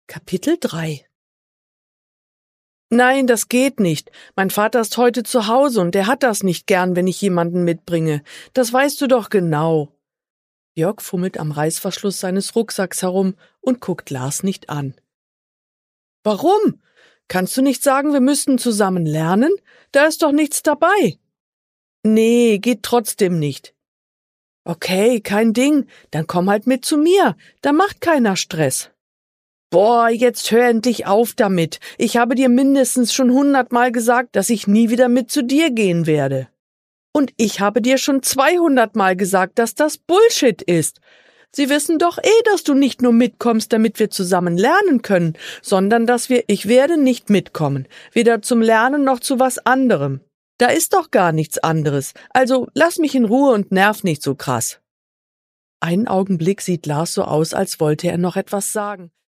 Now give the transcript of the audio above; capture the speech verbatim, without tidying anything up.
Kapitel drei. Nein, das geht nicht. Mein Vater ist heute zu Hause und er hat das nicht gern, wenn ich jemanden mitbringe. Das weißt du doch genau. Jörg fummelt am Reißverschluss seines Rucksacks herum und guckt Lars nicht an. Warum? Kannst du nicht sagen, wir müssten zusammen lernen? Da ist doch nichts dabei. Nee, geht trotzdem nicht. Okay, kein Ding, dann komm halt mit zu mir, da macht keiner Stress. Boah, jetzt hör endlich auf damit. Ich habe dir mindestens schon hundertmal gesagt, dass ich nie wieder mit zu dir gehen werde. Und ich habe dir schon zweihundertmal gesagt, dass das Bullshit ist. Sie wissen doch eh, dass du nicht nur mitkommst, damit wir zusammen lernen können, sondern dass wir, ich werde nicht mitkommen, weder zum Lernen noch zu was anderem. Da ist doch gar nichts anderes, also lass mich in Ruhe und nerv nicht so krass. Einen Augenblick sieht Lars so aus, als wollte er noch etwas sagen.